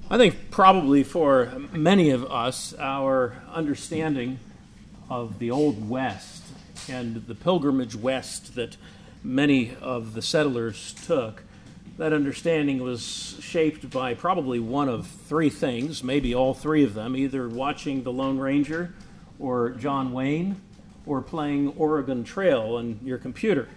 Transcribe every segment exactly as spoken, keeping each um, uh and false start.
I think probably for many of us, our understanding of the Old West and the pilgrimage west that many of the settlers took, that understanding was shaped by probably one of three things, maybe all three of them, either watching The Lone Ranger or John Wayne or playing Oregon Trail on your computer.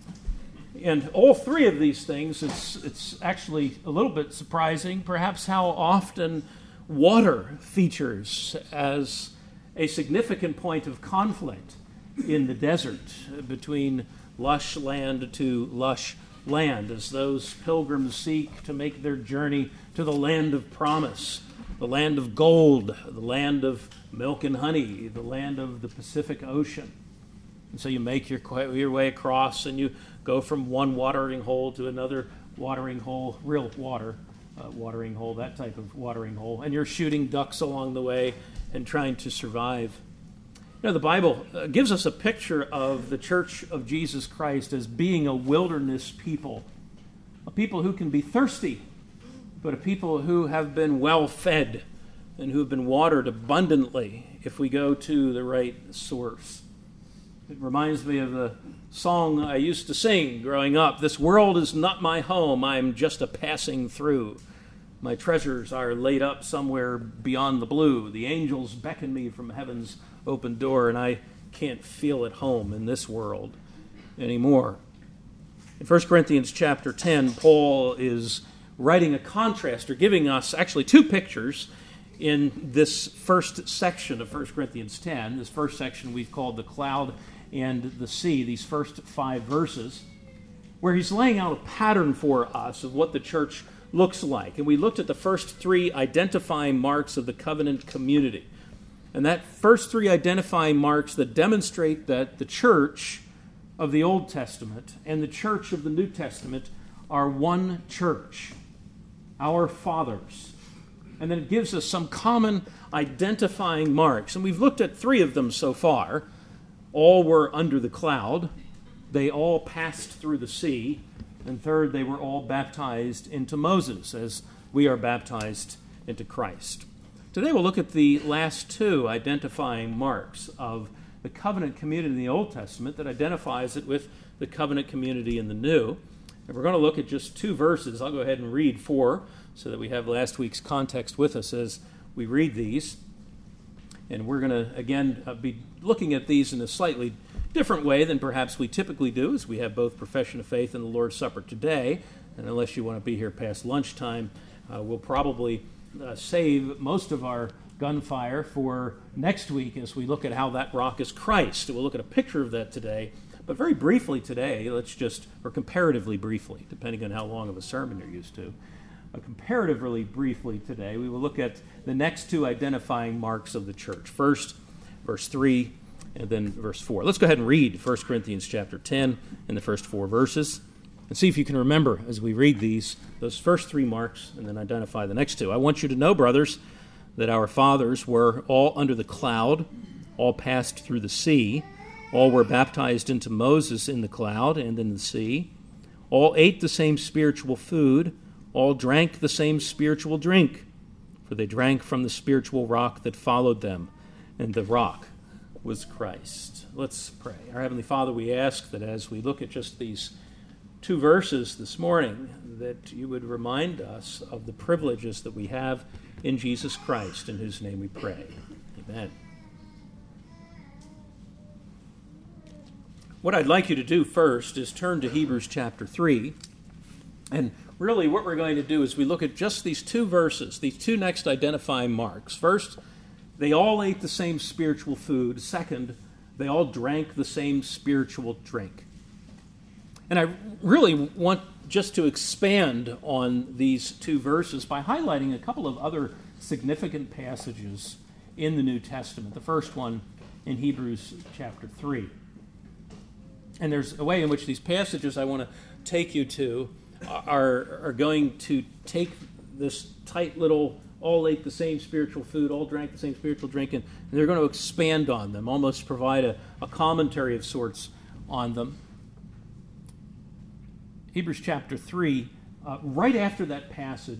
And all three of these things, it's, it's actually a little bit surprising, perhaps how often water features as a significant point of conflict in the desert between lush land to lush land as those pilgrims seek to make their journey to the land of promise, the land of gold, the land of milk and honey, the land of the Pacific Ocean. And so you make your, your way across and you go from one watering hole to another watering hole, real water, uh, watering hole, that type of watering hole, and you're shooting ducks along the way and trying to survive. You know, the Bible uh, gives us a picture of the Church of Jesus Christ as being a wilderness people, a people who can be thirsty, but a people who have been well fed and who have been watered abundantly if we go to the right source. It reminds me of the song I used to sing growing up. This world is not my home, I'm just a passing through. My treasures are laid up somewhere beyond the blue. The angels beckon me from heaven's open door, and I can't feel at home in this world anymore. In First Corinthians chapter ten, Paul is writing a contrast, or giving us actually two pictures in this first section of First Corinthians ten. This first section we've called the cloud and the sea, these first five verses, where he's laying out a pattern for us of what the church looks like. And we looked at the first three identifying marks of the covenant community. And that first three identifying marks that demonstrate that the church of the Old Testament and the church of the New Testament are one church, our fathers. And then it gives us some common identifying marks. And we've looked at three of them so far. All were under the cloud. They all passed through the sea. And third, they were all baptized into Moses, as we are baptized into Christ. Today we'll look at the last two identifying marks of the covenant community in the Old Testament that identifies it with the covenant community in the New. And we're going to look at just two verses. I'll go ahead and read four so that we have last week's context with us as we read these. And we're going to, again, uh, be looking at these in a slightly different way than perhaps we typically do, as we have both profession of faith and the Lord's Supper today. And unless you want to be here past lunchtime, uh, we'll probably uh, save most of our gunfire for next week as we look at how that rock is Christ. We'll look at a picture of that today. But very briefly today, let's just, or comparatively briefly, depending on how long of a sermon you're used to, uh, comparatively briefly today, we will look at the next two identifying marks of the church. First, verse three, and then verse four. Let's go ahead and read First Corinthians chapter ten in the first four verses and see if you can remember as we read these, those first three marks, and then identify the next two. I want you to know, brothers, that our fathers were all under the cloud, all passed through the sea, all were baptized into Moses in the cloud and in the sea, all ate the same spiritual food, all drank the same spiritual drink, for they drank from the spiritual rock that followed them, and the rock was Christ. Let's pray. Our Heavenly Father, we ask that as we look at just these two verses this morning, that you would remind us of the privileges that we have in Jesus Christ, in whose name we pray. Amen. What I'd like you to do first is turn to Hebrews chapter three. And really what we're going to do is we look at just these two verses, these two next identifying marks. First, they all ate the same spiritual food. Second, they all drank the same spiritual drink. And I really want just to expand on these two verses by highlighting a couple of other significant passages in the New Testament. The first one in Hebrews chapter three. And there's a way in which these passages I want to take you to are, are going to take this tight little, all ate the same spiritual food, all drank the same spiritual drink, and, and they're going to expand on them, almost provide a, a commentary of sorts on them. Hebrews chapter three, uh, right after that passage,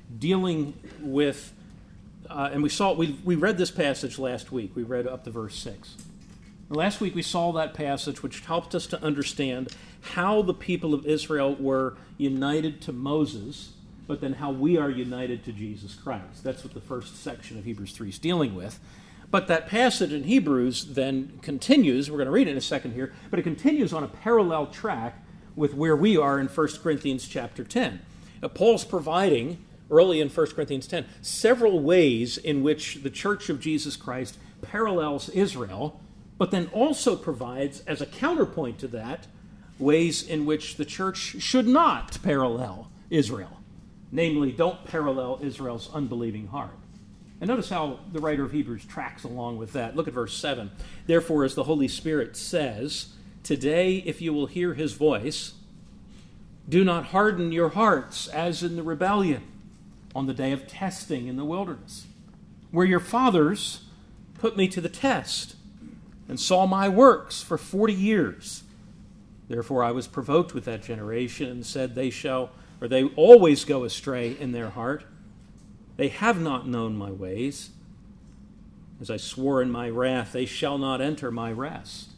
dealing with, uh, and we saw we we read this passage last week. We read up to verse six. Last week we saw that passage which helped us to understand how the people of Israel were united to Moses, but then how we are united to Jesus Christ. That's what the first section of Hebrews three is dealing with. But that passage in Hebrews then continues, we're going to read it in a second here, but it continues on a parallel track with where we are in First Corinthians chapter ten. Now, Paul's providing, early in First Corinthians ten, several ways in which the Church of Jesus Christ parallels Israel, but then also provides, as a counterpoint to that, ways in which the church should not parallel Israel. Namely, don't parallel Israel's unbelieving heart. And notice how the writer of Hebrews tracks along with that. Look at verse seven. Therefore, as the Holy Spirit says, today, if you will hear his voice, do not harden your hearts as in the rebellion on the day of testing in the wilderness, where your fathers put me to the test and saw my works for forty years. Therefore I was provoked with that generation and said, they shall, or they always go astray in their heart. They have not known my ways. As I swore in my wrath, they shall not enter my rest.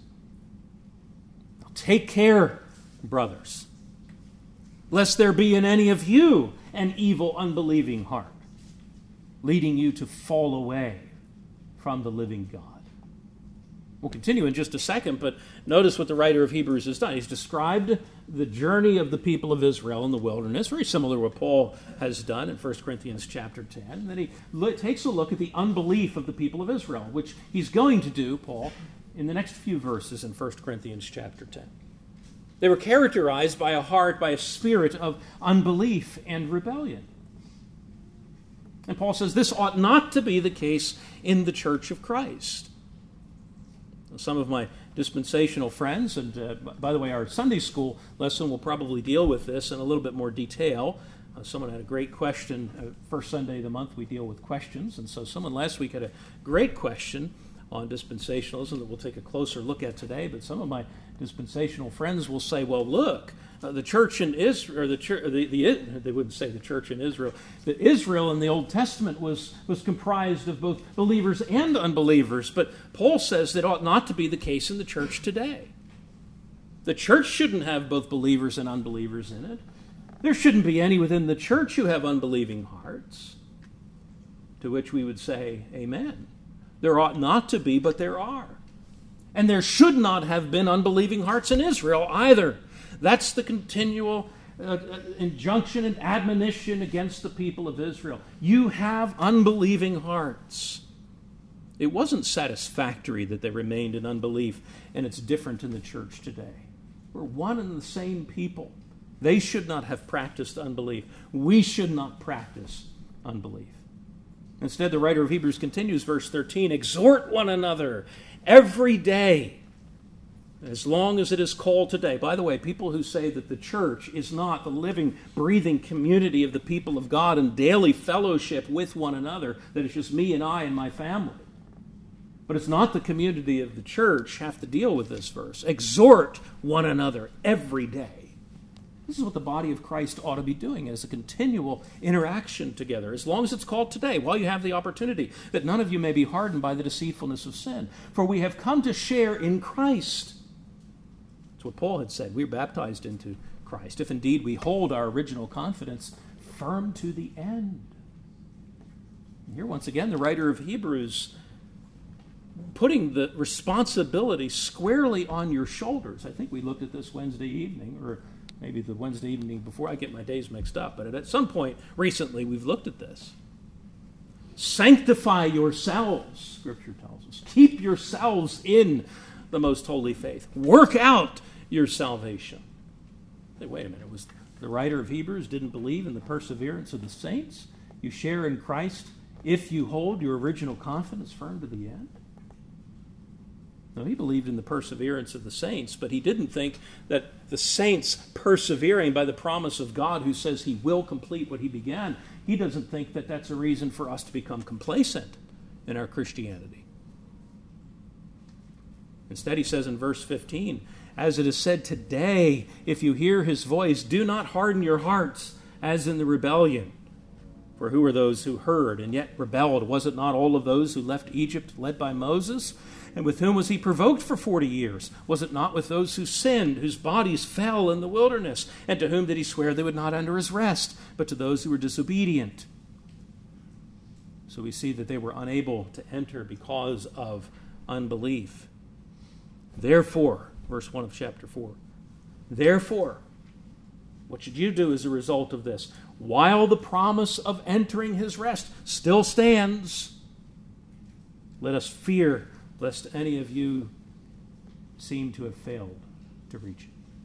Now take care, brothers, lest there be in any of you an evil, unbelieving heart, leading you to fall away from the living God. We'll continue in just a second, but notice what the writer of Hebrews has done. He's described the journey of the people of Israel in the wilderness, very similar to what Paul has done in First Corinthians chapter ten. And then he lo- takes a look at the unbelief of the people of Israel, which he's going to do, Paul, in the next few verses in First Corinthians chapter ten. They were characterized by a heart, by a spirit of unbelief and rebellion. And Paul says this ought not to be the case in the church of Christ. Some of my dispensational friends, and uh, by the way, our Sunday school lesson will probably deal with this in a little bit more detail. Uh, someone had a great question. Uh, first Sunday of the month, we deal with questions. And so someone last week had a great question on dispensationalism that we'll take a closer look at today. But some of my dispensational friends will say, well, look, uh, the church in Israel, or the church, the, the, they wouldn't say the church in Israel, that Israel in the Old Testament was, was comprised of both believers and unbelievers. But Paul says that ought not to be the case in the church today. The church shouldn't have both believers and unbelievers in it. There shouldn't be any within the church who have unbelieving hearts. To which we would say, amen. There ought not to be, but there are. And there should not have been unbelieving hearts in Israel either. That's the continual uh, injunction and admonition against the people of Israel. You have unbelieving hearts. It wasn't satisfactory that they remained in unbelief, and it's different in the church today. We're one and the same people. They should not have practiced unbelief. We should not practice unbelief. Instead, the writer of Hebrews continues, verse thirteen, exhort one another every day, as long as it is called today. By the way, people who say that the church is not the living, breathing community of the people of God and daily fellowship with one another, that it's just me and I and my family. But it's not the community of the church have to deal with this verse. Exhort one another every day. This is what the body of Christ ought to be doing as a continual interaction together, as long as it's called today, while you have the opportunity, that none of you may be hardened by the deceitfulness of sin. For we have come to share in Christ. That's what Paul had said. We're baptized into Christ, if indeed we hold our original confidence firm to the end. And here, once again, the writer of Hebrews putting the responsibility squarely on your shoulders. I think we looked at this Wednesday evening, or maybe the Wednesday evening before. I get my days mixed up, but at some point recently we've looked at this. Sanctify yourselves, Scripture tells us. Keep yourselves in the most holy faith. Work out your salvation. Hey, wait a minute. Was the writer of Hebrews didn't believe in the perseverance of the saints? You share in Christ if you hold your original confidence firm to the end? No, he believed in the perseverance of the saints, but he didn't think that the saints persevering by the promise of God who says he will complete what he began, he doesn't think that that's a reason for us to become complacent in our Christianity. Instead, he says in verse fifteen, as it is said today, if you hear his voice, do not harden your hearts as in the rebellion. For who were those who heard and yet rebelled? Was it not all of those who left Egypt led by Moses? And with whom was he provoked for forty years? Was it not with those who sinned, whose bodies fell in the wilderness? And to whom did he swear they would not enter his rest, but to those who were disobedient? So we see that they were unable to enter because of unbelief. Therefore, verse one of chapter four, therefore, what should you do as a result of this? While the promise of entering his rest still stands, let us fear lest any of you seem to have failed to reach it.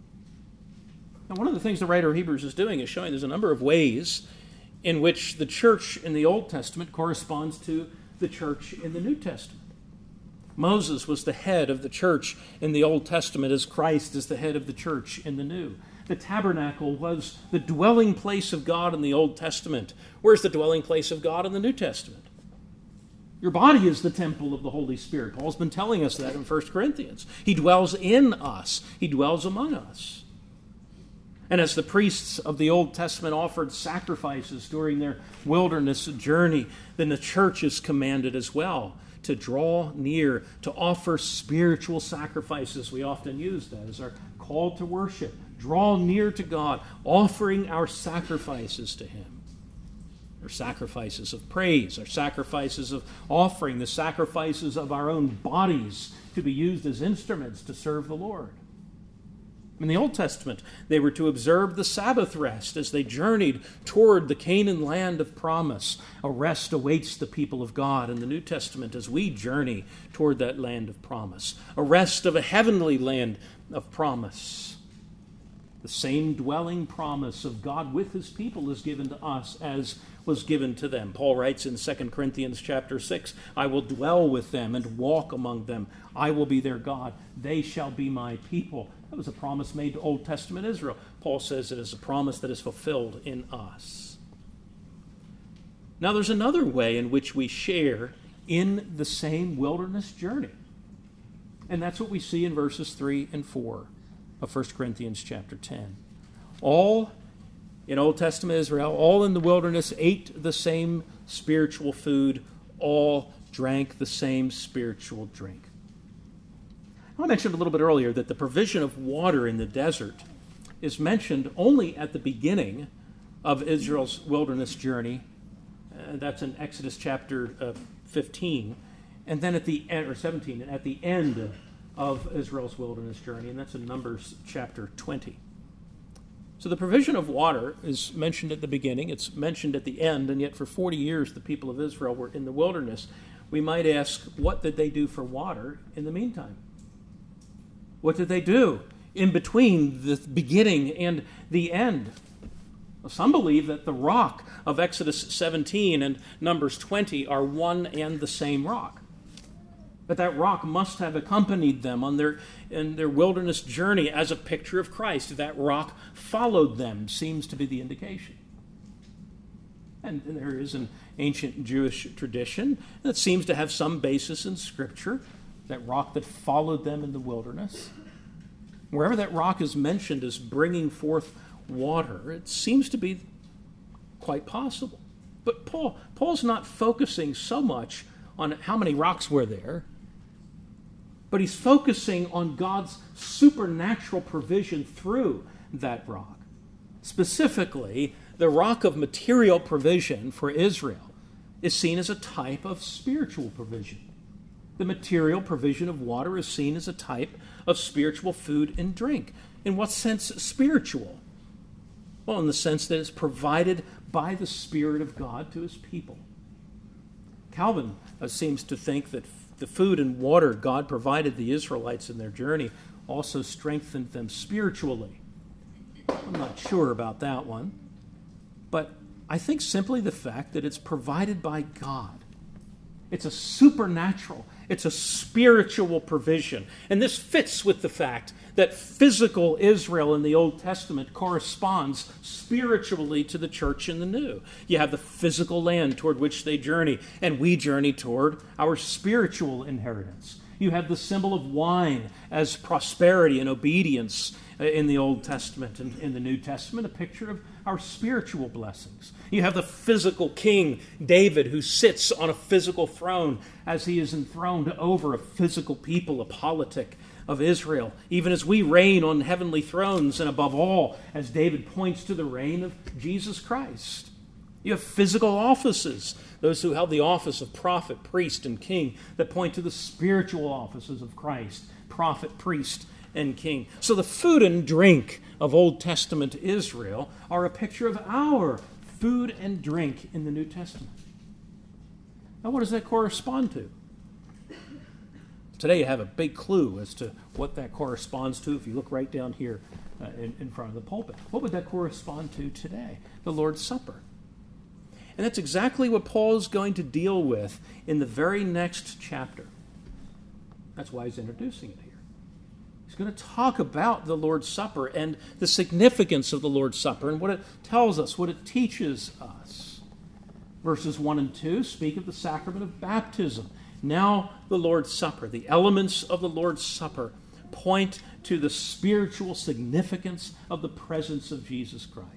Now, one of the things the writer of Hebrews is doing is showing there's a number of ways in which the church in the Old Testament corresponds to the church in the New Testament. Moses was the head of the church in the Old Testament as Christ is the head of the church in the New. The tabernacle was the dwelling place of God in the Old Testament. Where's the dwelling place of God in the New Testament? Your body is the temple of the Holy Spirit. Paul's been telling us that in First Corinthians. He dwells in us. He dwells among us. And as the priests of the Old Testament offered sacrifices during their wilderness journey, then the church is commanded as well to draw near, to offer spiritual sacrifices. We often use that as our call to worship. Draw near to God, offering our sacrifices to him. Our sacrifices of praise, our sacrifices of offering, the sacrifices of our own bodies to be used as instruments to serve the Lord. In the Old Testament, they were to observe the Sabbath rest as they journeyed toward the Canaan land of promise. A rest awaits the people of God in the New Testament as we journey toward that land of promise. A rest of a heavenly land of promise. The same dwelling promise of God with his people is given to us as was given to them. Paul writes in Second Corinthians chapter six, I will dwell with them and walk among them. I will be their God. They shall be my people. That was a promise made to Old Testament Israel. Paul says it is a promise that is fulfilled in us. Now there's another way in which we share in the same wilderness journey. And that's what we see in verses three and four of First Corinthians chapter ten. All in Old Testament Israel, all in the wilderness ate the same spiritual food, all drank the same spiritual drink. I mentioned a little bit earlier that the provision of water in the desert is mentioned only at the beginning of Israel's wilderness journey. Uh, that's in Exodus chapter uh, fifteen, and then at the end, or seventeen, and at the end of Israel's wilderness journey, and that's in Numbers chapter twenty. So the provision of water is mentioned at the beginning, it's mentioned at the end, and yet for forty years the people of Israel were in the wilderness. We might ask, what did they do for water in the meantime? What did they do in between the beginning and the end? Well, some believe that the rock of Exodus seventeen and Numbers twenty are one and the same rock. But that rock must have accompanied them on their in their wilderness journey as a picture of Christ. That rock followed them, seems to be the indication. And there is an ancient Jewish tradition that seems to have some basis in Scripture, that rock that followed them in the wilderness. Wherever that rock is mentioned as bringing forth water, it seems to be quite possible. But Paul, Paul's not focusing so much on how many rocks were there, but he's focusing on God's supernatural provision through that rock. Specifically, the rock of material provision for Israel is seen as a type of spiritual provision. The material provision of water is seen as a type of spiritual food and drink. In what sense spiritual? Well, in the sense that it's provided by the Spirit of God to his people. Calvin uh, seems to think that the food and water God provided the Israelites in their journey also strengthened them spiritually. I'm not sure about that one, but I think simply the fact that it's provided by God. It's a supernatural, it's a spiritual provision. And this fits with the fact that physical Israel in the Old Testament corresponds spiritually to the church in the New. You have the physical land toward which they journey, and we journey toward our spiritual inheritance. You have the symbol of wine as prosperity and obedience in the Old Testament and in the New Testament, a picture of our spiritual blessings. You have the physical king, David, who sits on a physical throne as he is enthroned over a physical people, a politic of Israel, even as we reign on heavenly thrones, and above all, as David points to the reign of Jesus Christ. You have physical offices, those who held the office of prophet, priest, and king, that point to the spiritual offices of Christ, prophet, priest, and king. So the food and drink of Old Testament Israel are a picture of our food and drink in the New Testament. Now, what does that correspond to? Today you have a big clue as to what that corresponds to if you look right down here uh, in, in front of the pulpit. What would that correspond to today? The Lord's Supper. And that's exactly what Paul is going to deal with in the very next chapter. That's why he's introducing it here. He's going to talk about the Lord's Supper and the significance of the Lord's Supper and what it tells us, what it teaches us. Verses one and two speak of the sacrament of baptism. Now the Lord's Supper, the elements of the Lord's Supper point to the spiritual significance of the presence of Jesus Christ.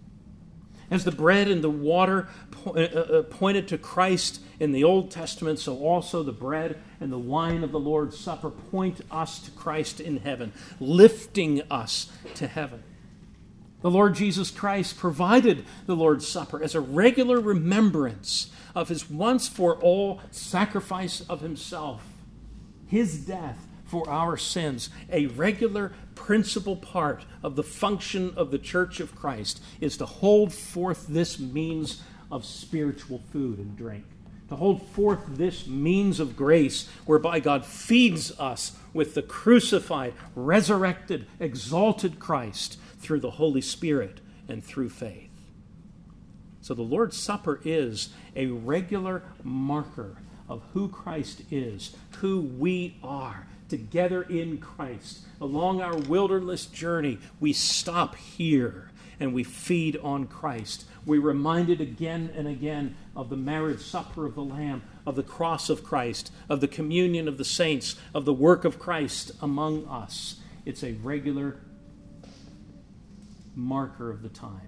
As the bread and the water pointed to Christ in the Old Testament, so also the bread and the wine of the Lord's Supper point us to Christ in heaven, lifting us to heaven. The Lord Jesus Christ provided the Lord's Supper as a regular remembrance of his once-for-all sacrifice of himself, his death for our sins. A regular principal part of the function of the Church of Christ is to hold forth this means of spiritual food and drink, to hold forth this means of grace whereby God feeds us with the crucified, resurrected, exalted Christ through the Holy Spirit and through faith. So the Lord's Supper is a regular marker of who Christ is, who we are. Together in Christ, along our wilderness journey, we stop here and we feed on Christ. We're reminded again and again of the marriage supper of the Lamb, of the cross of Christ, of the communion of the saints, of the work of Christ among us. It's a regular marker of the time.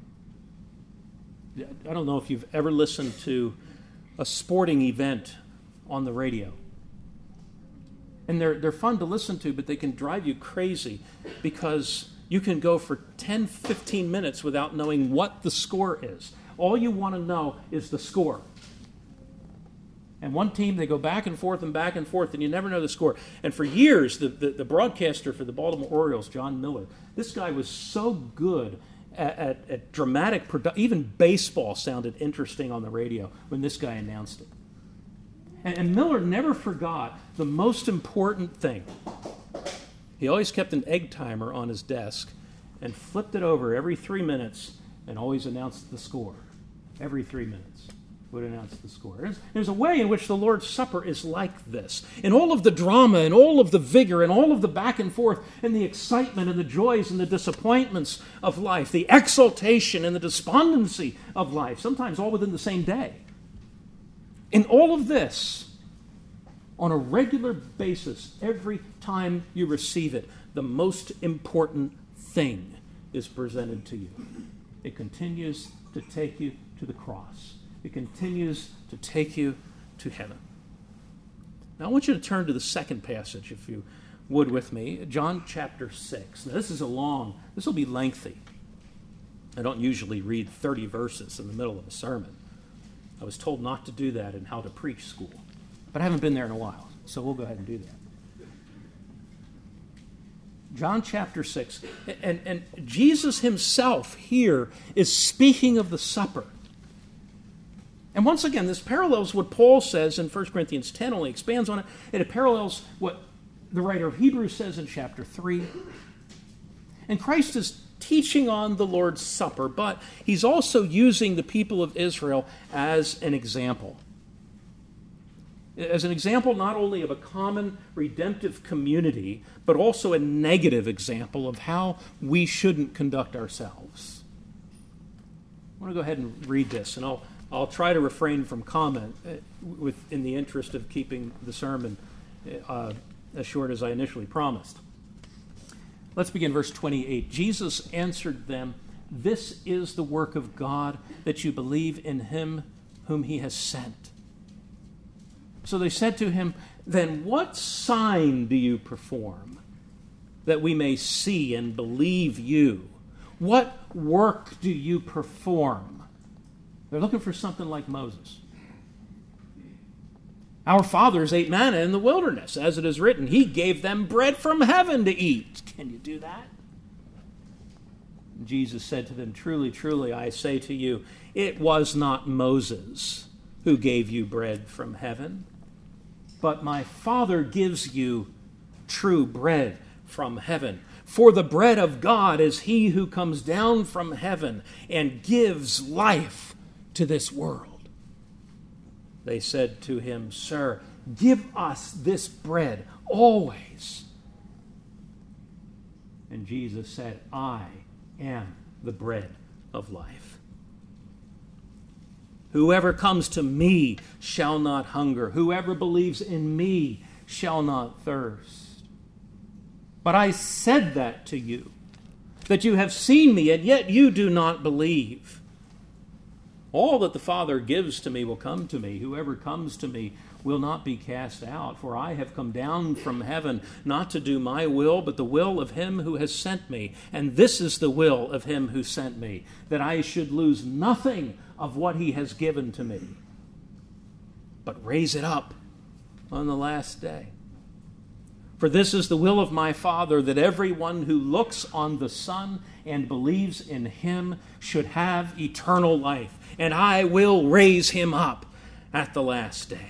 I don't know if you've ever listened to a sporting event on the radio. And they're, they're fun to listen to, but they can drive you crazy because you can go for ten, fifteen minutes without knowing what the score is. All you want to know is the score. And one team, they go back and forth and back and forth, and you never know the score. And for years, the, the, the broadcaster for the Baltimore Orioles, John Miller, this guy was so good at, at, at dramatic production. Even baseball sounded interesting on the radio when this guy announced it. And Miller never forgot the most important thing. He always kept an egg timer on his desk and flipped it over every three minutes and always announced the score. Every three minutes would announce the score. There's, there's a way in which the Lord's Supper is like this. In all of the drama and all of the vigor and all of the back and forth and the excitement and the joys and the disappointments of life, the exaltation and the despondency of life, sometimes all within the same day. In all of this, on a regular basis, every time you receive it, the most important thing is presented to you. It continues to take you to the cross. It continues to take you to heaven. Now I want you to turn to the second passage, if you would with me, John chapter six. Now this is a long, this will be lengthy. I don't usually read thirty verses in the middle of a sermon. I was told not to do that in How to Preach school. But I haven't been there in a while, so we'll go ahead and do that. John chapter six. And, and Jesus himself here is speaking of the supper. And once again, this parallels what Paul says in First Corinthians ten, only expands on it, and it parallels what the writer of Hebrews says in chapter three. And Christ is teaching on the Lord's Supper, but he's also using the people of Israel as an example. As an example not only of a common redemptive community, but also a negative example of how we shouldn't conduct ourselves. I want to go ahead and read this, and I'll, I'll try to refrain from comment with, in the interest of keeping the sermon uh, as short as I initially promised. Let's begin verse twenty-eight. Jesus answered them, "This is the work of God, that you believe in him whom he has sent." So they said to him, "Then what sign do you perform, that we may see and believe you? What work do you perform?" They're looking for something like Moses. "Our fathers ate manna in the wilderness, as it is written, he gave them bread from heaven to eat." Can you do that? Jesus said to them, "Truly, truly, I say to you, it was not Moses who gave you bread from heaven, but my Father gives you true bread from heaven. For the bread of God is he who comes down from heaven and gives life to this world." They said to him, "Sir, give us this bread always." And Jesus said, "I am the bread of life. Whoever comes to me shall not hunger. Whoever believes in me shall not thirst. But I said that to you, that you have seen me, and yet you do not believe. All that the Father gives to me will come to me. Whoever comes to me will not be cast out. For I have come down from heaven, not to do my will, but the will of him who has sent me. And this is the will of him who sent me, that I should lose nothing of what he has given to me, but raise it up on the last day. For this is the will of my Father, that everyone who looks on the Son and believes in him should have eternal life, and I will raise him up at the last day."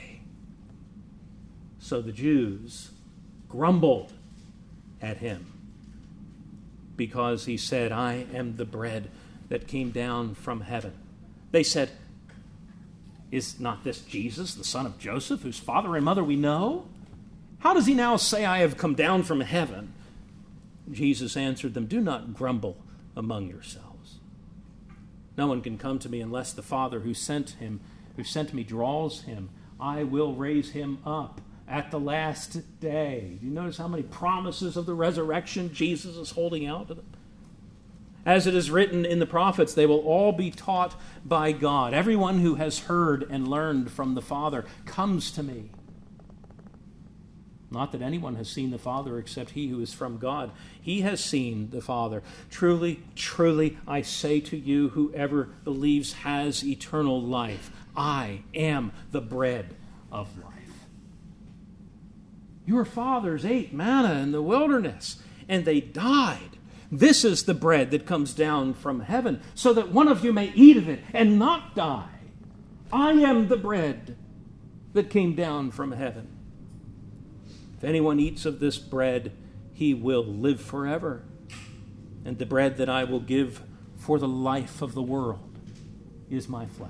So the Jews grumbled at him because he said, "I am the bread that came down from heaven." They said, "Is not this Jesus, the son of Joseph, whose father and mother we know? How does he now say, 'I have come down from heaven'?" Jesus answered them, "Do not grumble among yourselves. No one can come to me unless the Father who sent him, who sent me draws him. I will raise him up at the last day." Do you notice how many promises of the resurrection Jesus is holding out to them? As it is written in the prophets, they will all be taught by God. Everyone who has heard and learned from the Father comes to me. Not that anyone has seen the Father except he who is from God. He has seen the Father. Truly, truly, I say to you, whoever believes has eternal life. I am the bread of life. Your fathers ate manna in the wilderness, and they died. This is the bread that comes down from heaven, so that one of you may eat of it and not die. I am the bread that came down from heaven. If anyone eats of this bread, he will live forever. And the bread that I will give for the life of the world is my flesh.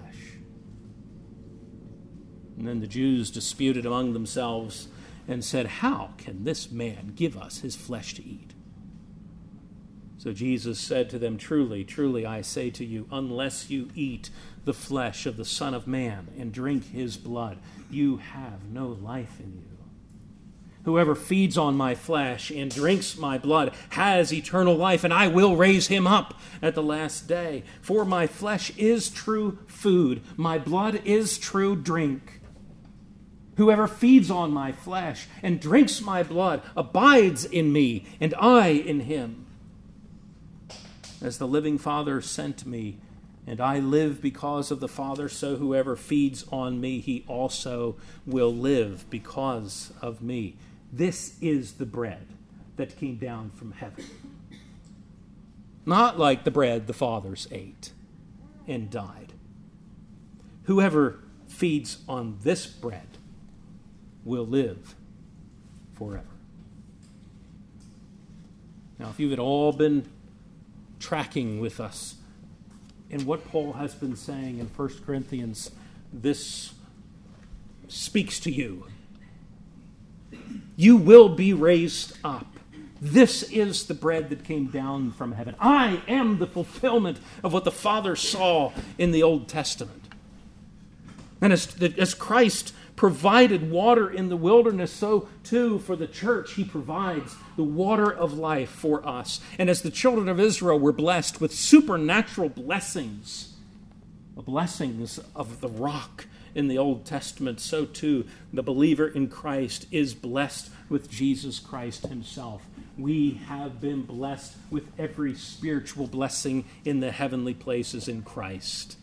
And then the Jews disputed among themselves and said, "How can this man give us his flesh to eat?" So Jesus said to them, "Truly, truly, I say to you, unless you eat the flesh of the Son of Man and drink his blood, you have no life in you. Whoever feeds on my flesh and drinks my blood has eternal life, and I will raise him up at the last day. For my flesh is true food, my blood is true drink. Whoever feeds on my flesh and drinks my blood abides in me, and I in him. As the living Father sent me, and I live because of the Father, so whoever feeds on me, he also will live because of me. This is the bread that came down from heaven. Not like the bread the fathers ate and died. Whoever feeds on this bread will live forever." Now, if you've at all been tracking with us in what Paul has been saying in First Corinthians, this speaks to you. You will be raised up. This is the bread that came down from heaven. I am the fulfillment of what the Father saw in the Old Testament. And as, as Christ provided water in the wilderness, so too for the church he provides the water of life for us. And as the children of Israel were blessed with supernatural blessings, the blessings of the rock in the Old Testament, so too the believer in Christ is blessed with Jesus Christ himself. We have been blessed with every spiritual blessing in the heavenly places in Christ.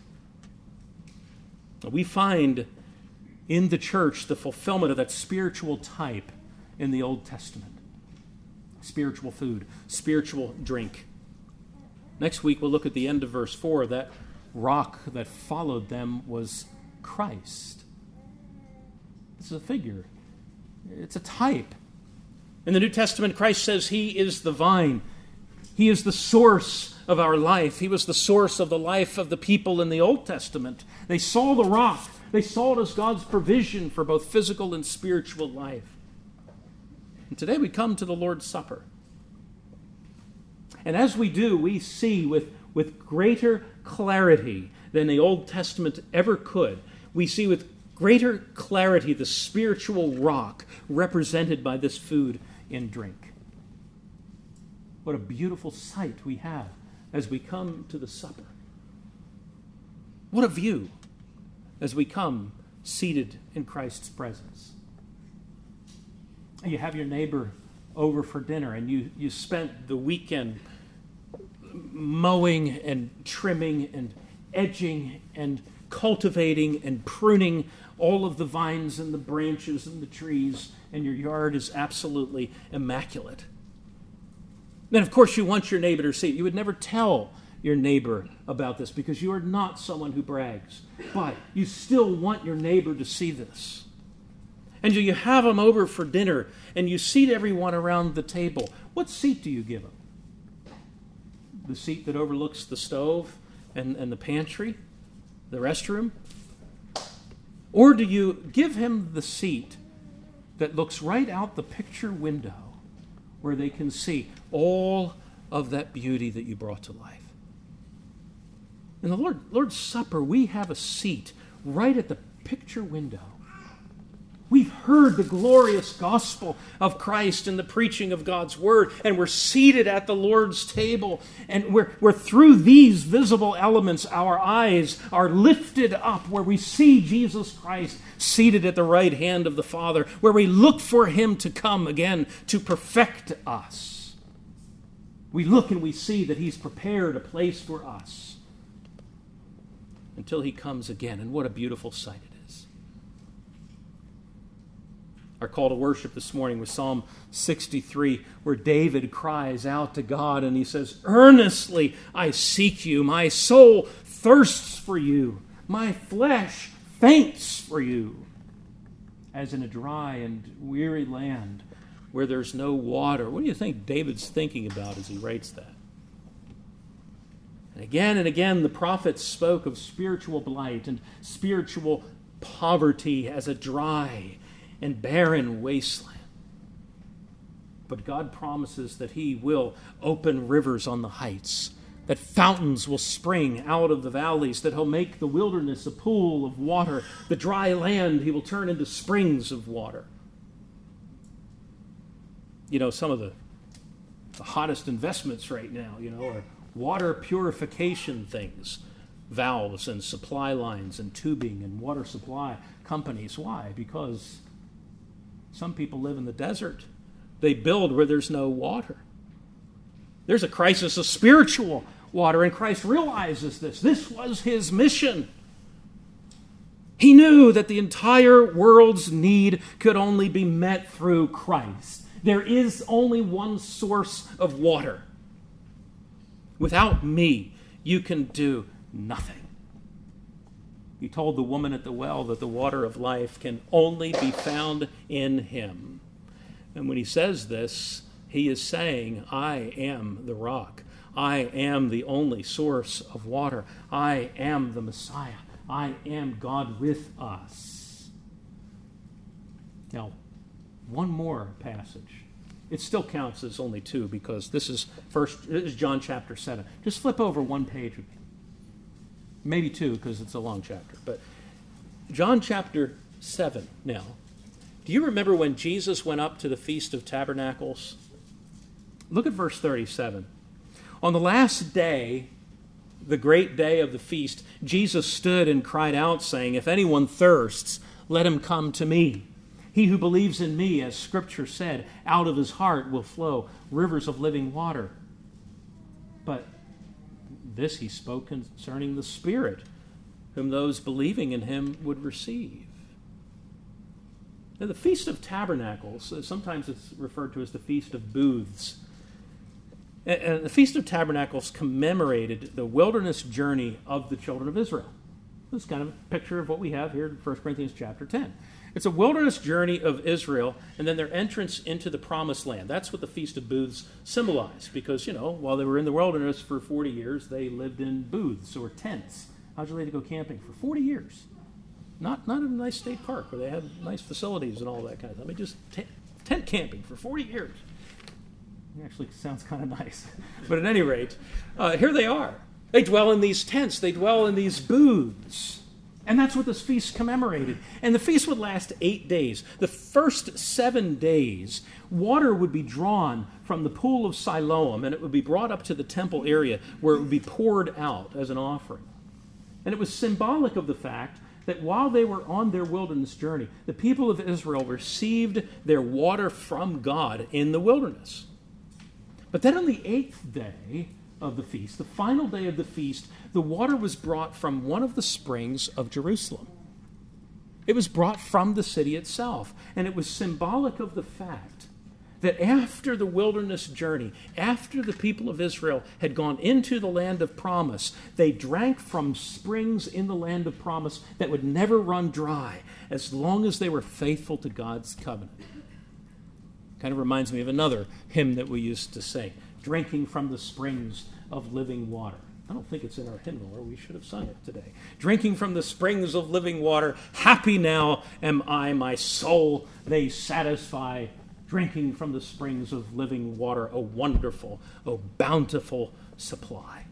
We find in the church the fulfillment of that spiritual type in the Old Testament. Spiritual food, spiritual drink. Next week we'll look at the end of verse four. That rock that followed them was Christ. It's a figure. It's a type. In the New Testament, Christ says he is the vine. He is the source of our life. He was the source of the life of the people in the Old Testament. They saw the rock. They saw it as God's provision for both physical and spiritual life. And today we come to the Lord's Supper. And as we do, we see with, with greater clarity than the Old Testament ever could, we see with greater clarity the spiritual rock represented by this food and drink. What a beautiful sight we have as we come to the supper. What a view as we come seated in Christ's presence. You have your neighbor over for dinner, and you, you spent the weekend mowing and trimming and edging and cultivating and pruning all of the vines and the branches and the trees, and your yard is absolutely immaculate. Then, of course, you want your neighbor to see it. You would never tell your neighbor about this because you are not someone who brags. But you still want your neighbor to see this. And you have them over for dinner, and you seat everyone around the table. What seat do you give them? The seat that overlooks the stove and, and the pantry, the restroom? Or do you give him the seat that looks right out the picture window where they can see all of that beauty that you brought to life? In the Lord, Lord's Supper, we have a seat right at the picture window. We've heard the glorious gospel of Christ and the preaching of God's word, and we're seated at the Lord's table, and we're, we're through these visible elements, our eyes are lifted up where we see Jesus Christ seated at the right hand of the Father, where we look for him to come again to perfect us. We look and we see that he's prepared a place for us until he comes again, and what a beautiful sight it is. Our call to worship this morning was Psalm sixty-three, where David cries out to God and he says, "Earnestly I seek you. My soul thirsts for you. My flesh faints for you, as in a dry and weary land where there's no water." What do you think David's thinking about as he writes that? And again and again, the prophets spoke of spiritual blight and spiritual poverty as a dry and barren wasteland. But God promises that he will open rivers on the heights, that fountains will spring out of the valleys, that he'll make the wilderness a pool of water, the dry land he will turn into springs of water. You know, some of the, the hottest investments right now, you know, are water purification things, valves and supply lines and tubing and water supply companies. Why? Because some people live in the desert. They build where there's no water. There's a crisis of spiritual water, and Christ realizes this. This was his mission. He knew that the entire world's need could only be met through Christ. There is only one source of water. Without me, you can do nothing. He told the woman at the well that the water of life can only be found in him. And when he says this, he is saying, I am the rock. I am the only source of water. I am the Messiah. I am God with us. Now, one more passage. It still counts as only two because this is first. This is John chapter seven. Just flip over one page with me. Maybe two because it's a long chapter. But John chapter seven now. Do you remember when Jesus went up to the Feast of Tabernacles? Look at verse thirty-seven. On the last day, the great day of the feast, Jesus stood and cried out, saying, "If anyone thirsts, let him come to me. He who believes in me, as Scripture said, out of his heart will flow rivers of living water." But this he spoke concerning the Spirit, whom those believing in him would receive. Now, the Feast of Tabernacles, sometimes it's referred to as the Feast of Booths. And the Feast of Tabernacles commemorated the wilderness journey of the children of Israel. This is kind of a picture of what we have here in First Corinthians chapter ten. It's a wilderness journey of Israel, and then their entrance into the Promised Land. That's what the Feast of Booths symbolized, because, you know, while they were in the wilderness for forty years, they lived in booths or tents. How'd you like to go camping for forty years? Not not in a nice state park where they had nice facilities and all that kind of stuff. I mean, just tent, tent camping for forty years. It actually sounds kind of nice. But at any rate, uh, here they are. They dwell in these tents. They dwell in these booths. And that's what this feast commemorated. And the feast would last eight days. The first seven days, water would be drawn from the pool of Siloam, and it would be brought up to the temple area where it would be poured out as an offering. And it was symbolic of the fact that while they were on their wilderness journey, the people of Israel received their water from God in the wilderness. But then on the eighth day of the feast, the final day of the feast, the water was brought from one of the springs of Jerusalem. It was brought from the city itself, and it was symbolic of the fact that after the wilderness journey, after the people of Israel had gone into the land of promise, they drank from springs in the land of promise that would never run dry as long as they were faithful to God's covenant. Kind of reminds me of another hymn that we used to say, "Drinking from the springs of living water." I don't think it's in our hymnal, or we should have sung it today. "Drinking from the springs of living water, happy now am I, my soul they satisfy. Drinking from the springs of living water, a wonderful, a bountiful supply."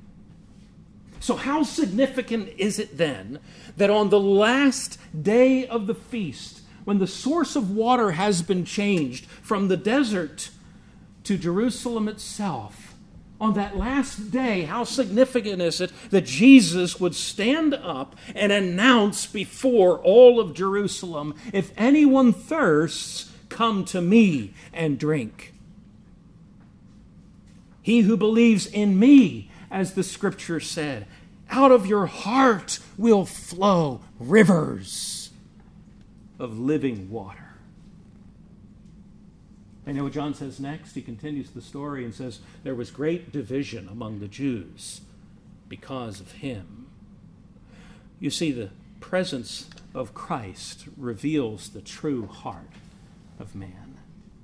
So how significant is it then that on the last day of the feast, when the source of water has been changed from the desert to Jerusalem itself, on that last day, how significant is it that Jesus would stand up and announce before all of Jerusalem, "If anyone thirsts, come to me and drink. He who believes in me," as the Scripture said, "out of your heart will flow rivers of living water." And you know what John says next? He continues the story and says, "There was great division among the Jews because of him." You see, the presence of Christ reveals the true heart of man.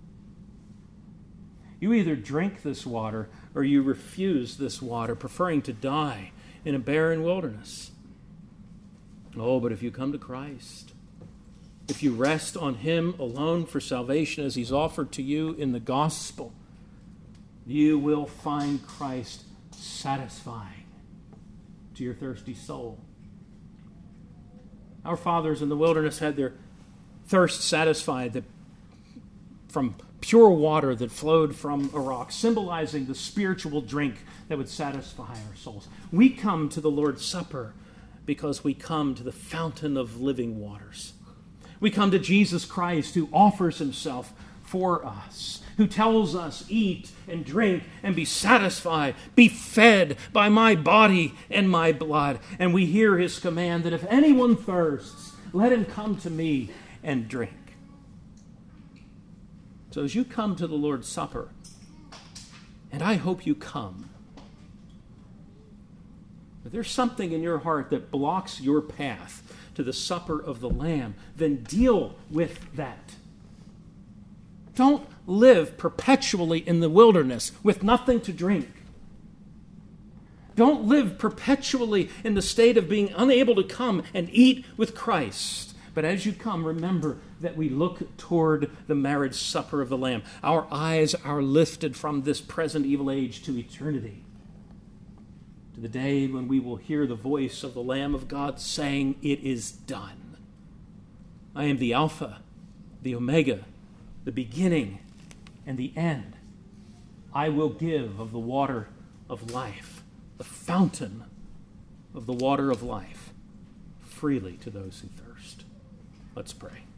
You either drink this water or you refuse this water, preferring to die in a barren wilderness. Oh, but if you come to Christ, if you rest on him alone for salvation as he's offered to you in the gospel, you will find Christ satisfying to your thirsty soul. Our fathers in the wilderness had their thirst satisfied from pure water that flowed from a rock, symbolizing the spiritual drink that would satisfy our souls. We come to the Lord's Supper because we come to the fountain of living waters. We come to Jesus Christ, who offers himself for us, who tells us, "Eat and drink and be satisfied, be fed by my body and my blood." And we hear his command that if anyone thirsts, let him come to me and drink. So as you come to the Lord's Supper, and I hope you come, if there's something in your heart that blocks your path to the supper of the Lamb, then deal with that. Don't live perpetually in the wilderness with nothing to drink. Don't live perpetually in the state of being unable to come and eat with Christ. But as you come, remember that we look toward the marriage supper of the Lamb. Our eyes are lifted from this present evil age to eternity, to the day when we will hear the voice of the Lamb of God saying, "It is done." I am the Alpha, the Omega, the beginning and the end. I will give of the water of life, the fountain of the water of life, freely to those who thirst. Let's pray.